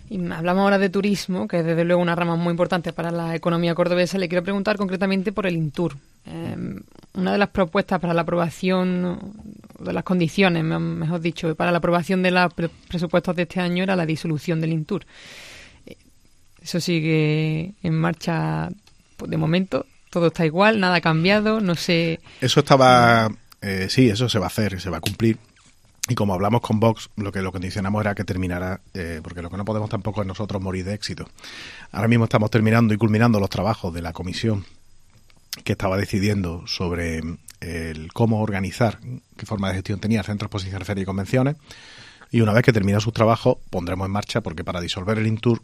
Y hablamos ahora de turismo, que es desde luego una rama muy importante para la economía cordobesa. Le quiero preguntar concretamente por el Intur. Una de las propuestas para la aprobación, de las condiciones, mejor dicho, para la aprobación de los presupuestos de este año era la disolución del Intur. Eso sigue en marcha de momento. Todo está igual, nada ha cambiado, no sé... Eso estaba... sí, eso se va a hacer, se va a cumplir. Y como hablamos con Vox, lo condicionamos era que terminara, porque lo que no podemos tampoco es nosotros morir de éxito. Ahora mismo estamos terminando y culminando los trabajos de la comisión que estaba decidiendo sobre el cómo organizar, qué forma de gestión tenía el Centro de Exposición, Feria y Convenciones. Y una vez que termine sus trabajos, pondremos en marcha, porque para disolver el Intur,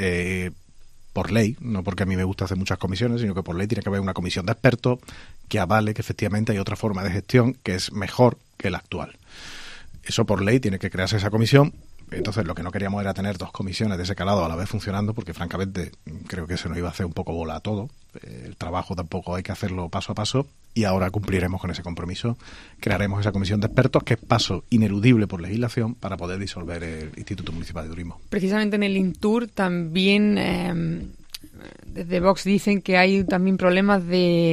por ley, no porque a mí me gusta hacer muchas comisiones, sino que por ley tiene que haber una comisión de expertos que avale que efectivamente hay otra forma de gestión que es mejor que la actual. Eso por ley tiene que crearse esa comisión. Entonces lo que no queríamos era tener dos comisiones de ese calado a la vez funcionando, porque francamente creo que se nos iba a hacer un poco bola a todo. El trabajo tampoco hay que hacerlo paso a paso, y ahora cumpliremos con ese compromiso. Crearemos esa comisión de expertos, que es paso ineludible por legislación para poder disolver el Instituto Municipal de Turismo. Precisamente en el Intur también desde Vox dicen que hay también problemas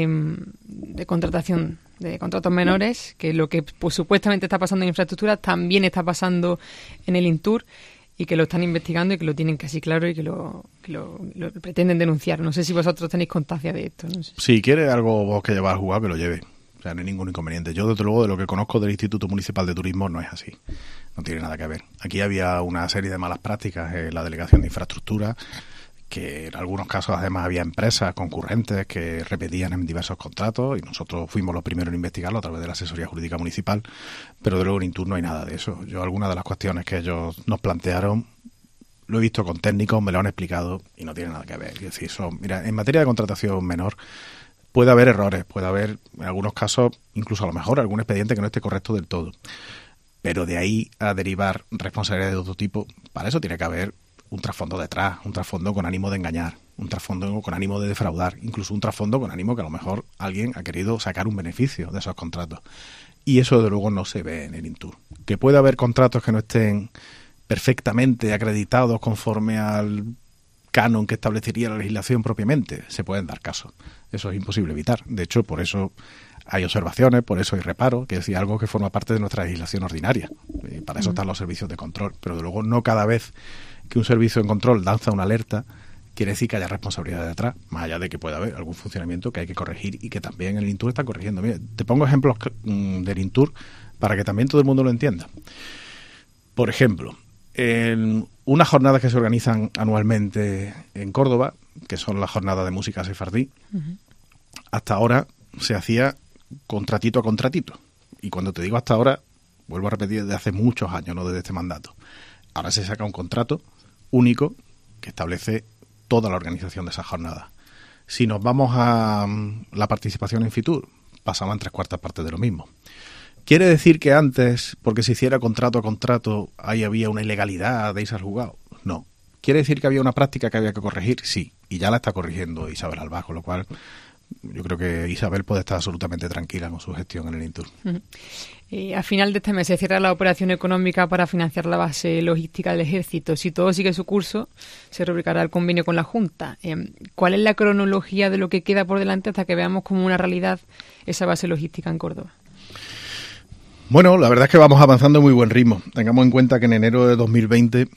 de contratación de contratos menores, que lo que pues supuestamente está pasando en infraestructura también está pasando en el Intur, y que lo están investigando y que lo tienen casi claro y que lo pretenden denunciar. No sé si vosotros tenéis constancia de esto. No sé. Si quiere algo vos que llevar a jugar, que lo lleve. O sea, no hay ningún inconveniente. Yo, desde luego, de lo que conozco del Instituto Municipal de Turismo, no es así. No tiene nada que ver. Aquí había una serie de malas prácticas en la Delegación de Infraestructura, que en algunos casos además había empresas concurrentes que repetían en diversos contratos, y nosotros fuimos los primeros en investigarlo a través de la Asesoría Jurídica Municipal, pero de luego en Intur no hay nada de eso. Yo algunas de las cuestiones que ellos nos plantearon lo he visto con técnicos, me lo han explicado y no tiene nada que ver. Es decir, mira, en materia de contratación menor puede haber errores, puede haber en algunos casos incluso a lo mejor algún expediente que no esté correcto del todo, pero de ahí a derivar responsabilidades de otro tipo, para eso tiene que haber un trasfondo detrás, un trasfondo con ánimo de engañar, un trasfondo con ánimo de defraudar, incluso un trasfondo con ánimo que a lo mejor alguien ha querido sacar un beneficio de esos contratos. Y eso, de luego, no se ve en el Intur. Que puede haber contratos que no estén perfectamente acreditados conforme al canon que establecería la legislación propiamente, se pueden dar casos. Eso es imposible evitar. De hecho, por eso hay observaciones, por eso hay reparo, que es algo que forma parte de nuestra legislación ordinaria. Y para eso están los servicios de control. Pero, de luego, no cada vez que un servicio de control lanza una alerta quiere decir que haya responsabilidad detrás, más allá de que pueda haber algún funcionamiento que hay que corregir y que también el Intur está corrigiendo. Mira, te pongo ejemplos del Intur para que también todo el mundo lo entienda. Por ejemplo, en unas jornadas que se organizan anualmente en Córdoba, que son las jornadas de música sefardí, hasta ahora se hacía contratito a contratito. Y cuando te digo hasta ahora, vuelvo a repetir, desde hace muchos años, no desde este mandato. Ahora se saca un contrato único que establece toda la organización de esa jornada. Si nos vamos a la participación en Fitur, pasaban 3/4 partes de lo mismo. ¿Quiere decir que antes, porque se hiciera contrato a contrato, ahí había una ilegalidad de irse al juzgado? No. ¿Quiere decir que había una práctica que había que corregir? Sí. Y ya la está corrigiendo Isabel Albá, con lo cual yo creo que Isabel puede estar absolutamente tranquila con su gestión en el Intur. A final de este mes se cierra la operación económica para financiar la base logística del Ejército. Si todo sigue su curso, se rubricará el convenio con la Junta. ¿Cuál es la cronología de lo que queda por delante hasta que veamos como una realidad esa base logística en Córdoba? Bueno, la verdad es que vamos avanzando a muy buen ritmo. Tengamos en cuenta que en enero de 2021,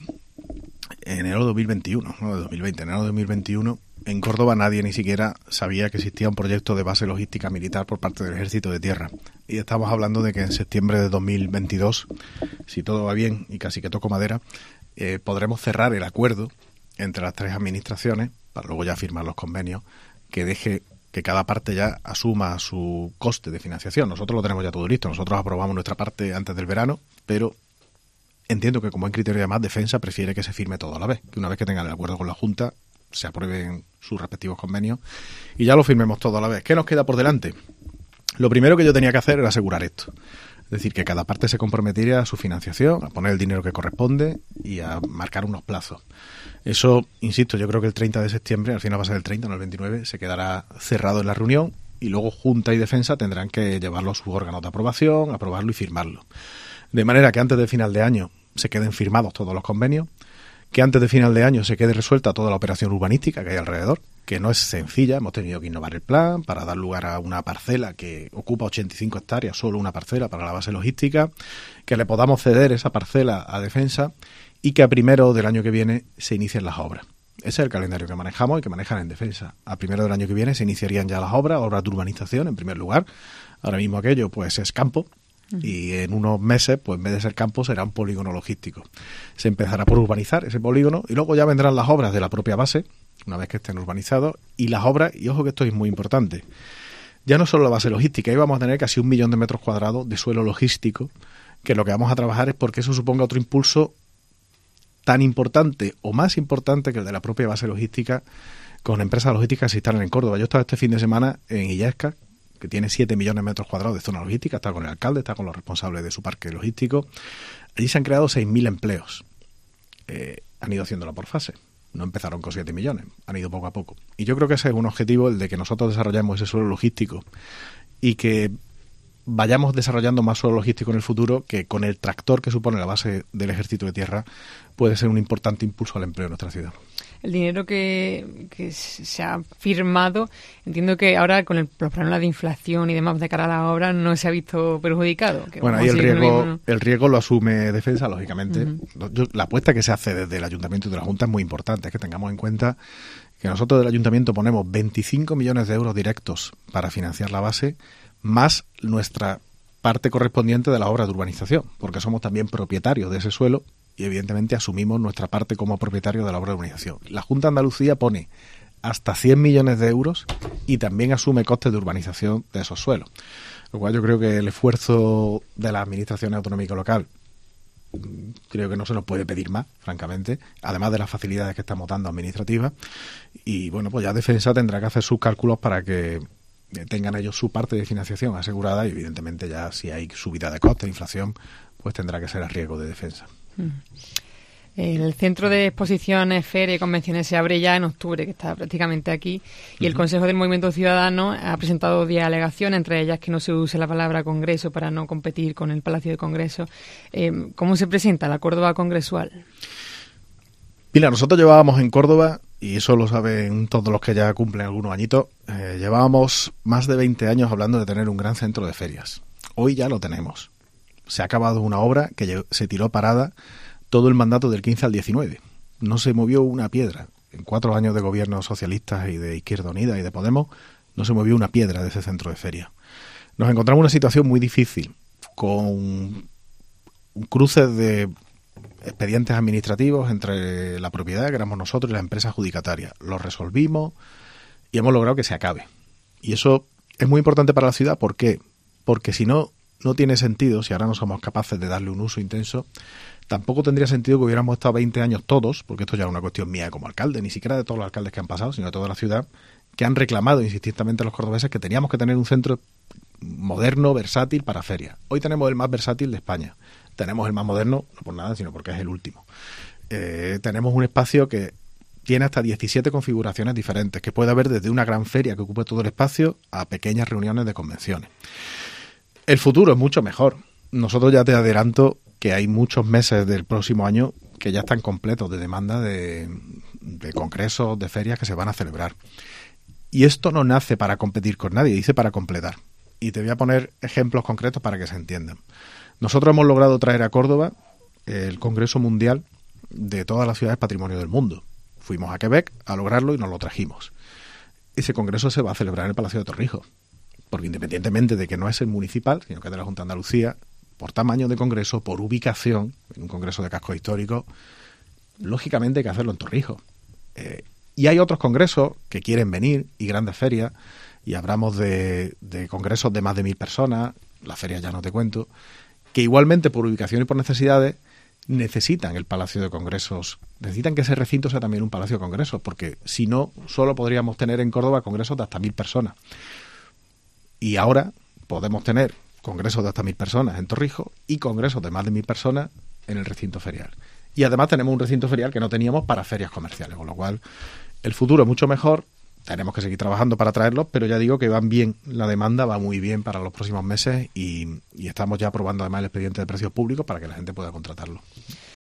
en Córdoba nadie ni siquiera sabía que existía un proyecto de base logística militar por parte del Ejército de Tierra. Y estamos hablando de que en septiembre de 2022, si todo va bien y casi que toco madera, podremos cerrar el acuerdo entre las tres administraciones, para luego ya firmar los convenios, que deje que cada parte ya asuma su coste de financiación. Nosotros lo tenemos ya todo listo. Nosotros aprobamos nuestra parte antes del verano, pero entiendo que como en criterio de más defensa prefiere que se firme todo a la vez, que una vez que tengan el acuerdo con la Junta se aprueben sus respectivos convenios y ya lo firmemos todo a la vez. ¿Qué nos queda por delante? Lo primero que yo tenía que hacer era asegurar esto. Es decir, que cada parte se comprometiera a su financiación, a poner el dinero que corresponde y a marcar unos plazos. Eso, insisto, yo creo que el 30 de septiembre, al final va a ser el 30, no el 29, se quedará cerrado en la reunión y luego Junta y Defensa tendrán que llevarlo a sus órganos de aprobación, aprobarlo y firmarlo. De manera que antes del final de año se queden firmados todos los convenios, que antes de final de año se quede resuelta toda la operación urbanística que hay alrededor, que no es sencilla. Hemos tenido que innovar el plan para dar lugar a una parcela que ocupa 85 hectáreas, solo una parcela para la base logística, que le podamos ceder esa parcela a Defensa y que a primero del año que viene se inicien las obras. Ese es el calendario que manejamos y que manejan en Defensa. A primero del año que viene se iniciarían ya las obras de urbanización en primer lugar. Ahora mismo aquello pues es campo y en unos meses pues en vez de ser campo será un polígono logístico. Se empezará por urbanizar ese polígono y luego ya vendrán las obras de la propia base, una vez que estén urbanizados, y las obras, y ojo que esto es muy importante, ya no solo la base logística, ahí vamos a tener casi 1 millón de metros cuadrados de suelo logístico, que lo que vamos a trabajar es porque eso suponga otro impulso tan importante o más importante que el de la propia base logística con empresas logísticas que se instalan en Córdoba. Yo he estado este fin de semana en Illescas, que tiene 7 millones de metros cuadrados de zona logística, está con el alcalde, está con los responsables de su parque logístico. Allí se han creado 6.000 empleos. Han ido haciéndolo por fase. No empezaron con 7 millones, han ido poco a poco. Y yo creo que ese es un objetivo, el de que nosotros desarrollemos ese suelo logístico y que vayamos desarrollando más suelo logístico en el futuro, que con el tractor que supone la base del Ejército de Tierra puede ser un importante impulso al empleo en nuestra ciudad. El dinero que se ha firmado, entiendo que ahora con los problemas de inflación y demás de cara a la obra no se ha visto perjudicado. Bueno, ahí el riesgo lo asume Defensa, lógicamente. La apuesta que se hace desde el Ayuntamiento y de la Junta es muy importante, es que tengamos en cuenta que nosotros del Ayuntamiento ponemos 25 millones de euros directos para financiar la base, más nuestra parte correspondiente de la obra de urbanización, porque somos también propietarios de ese suelo y evidentemente asumimos nuestra parte como propietarios de la obra de urbanización. La Junta de Andalucía pone hasta 100 millones de euros y también asume costes de urbanización de esos suelos. Lo cual yo creo que el esfuerzo de la Administración Autonómica Local creo que no se nos puede pedir más, francamente, además de las facilidades que estamos dando administrativas. Y bueno, pues ya Defensa tendrá que hacer sus cálculos para que tengan ellos su parte de financiación asegurada y evidentemente ya si hay subida de costes, inflación, pues tendrá que ser a riesgo de Defensa. El Centro de Exposiciones, Ferias y Convenciones se abre ya en octubre, que está prácticamente aquí, y el Consejo del Movimiento Ciudadano ha presentado 10 alegaciones, entre ellas que no se use la palabra Congreso para no competir con el Palacio de Congreso. ¿Cómo se presenta la Córdoba congresual? Mira, nosotros llevábamos en Córdoba, y eso lo saben todos los que ya cumplen algunos añitos, llevábamos más de 20 años hablando de tener un gran centro de ferias. Hoy ya lo tenemos. Se ha acabado una obra que se tiró parada todo el mandato del 15 al 19. No se movió una piedra. En 4 años de gobiernos socialistas y de Izquierda Unida y de Podemos, no se movió una piedra de ese centro de feria. Nos encontramos en una situación muy difícil, con un cruce de expedientes administrativos entre la propiedad, que éramos nosotros, y la empresa adjudicataria. Lo resolvimos y hemos logrado que se acabe. Y eso es muy importante para la ciudad. ¿Por qué? Porque si no, no tiene sentido, si ahora no somos capaces de darle un uso intenso, tampoco tendría sentido que hubiéramos estado 20 años todos, porque esto ya es una cuestión mía como alcalde, ni siquiera de todos los alcaldes que han pasado, sino de toda la ciudad, que han reclamado insistentemente a los cordobeses que teníamos que tener un centro moderno, versátil para ferias. Hoy tenemos el más versátil de España. Tenemos el más moderno, no por nada, sino porque es el último. Tenemos un espacio que tiene hasta 17 configuraciones diferentes, que puede haber desde una gran feria que ocupe todo el espacio a pequeñas reuniones de convenciones. El futuro es mucho mejor. Nosotros ya te adelanto que hay muchos meses del próximo año que ya están completos de demanda de congresos, de ferias que se van a celebrar. Y esto no nace para competir con nadie, dice para completar. Y te voy a poner ejemplos concretos para que se entiendan. Nosotros hemos logrado traer a Córdoba el Congreso Mundial de todas las ciudades patrimonio del mundo. Fuimos a Quebec a lograrlo y nos lo trajimos. Ese congreso se va a celebrar en el Palacio de Torrijos, porque independientemente de que no es el municipal, sino que es de la Junta de Andalucía, por tamaño de congreso, por ubicación, en un congreso de casco histórico, lógicamente hay que hacerlo en Torrijos. Y hay otros congresos que quieren venir, y grandes ferias, y hablamos de congresos de más de 1.000 personas, las ferias ya no te cuento, que igualmente por ubicación y por necesidades necesitan el Palacio de Congresos, necesitan que ese recinto sea también un Palacio de Congresos, porque si no, solo podríamos tener en Córdoba congresos de hasta 1.000 personas. Y ahora podemos tener congresos de hasta 1.000 personas en Torrijos y congresos de más de 1.000 personas en el recinto ferial. Y además tenemos un recinto ferial que no teníamos para ferias comerciales, con lo cual el futuro es mucho mejor. Tenemos que seguir trabajando para traerlos, pero ya digo que van bien, la demanda va muy bien para los próximos meses y estamos ya aprobando además el expediente de precios públicos para que la gente pueda contratarlo.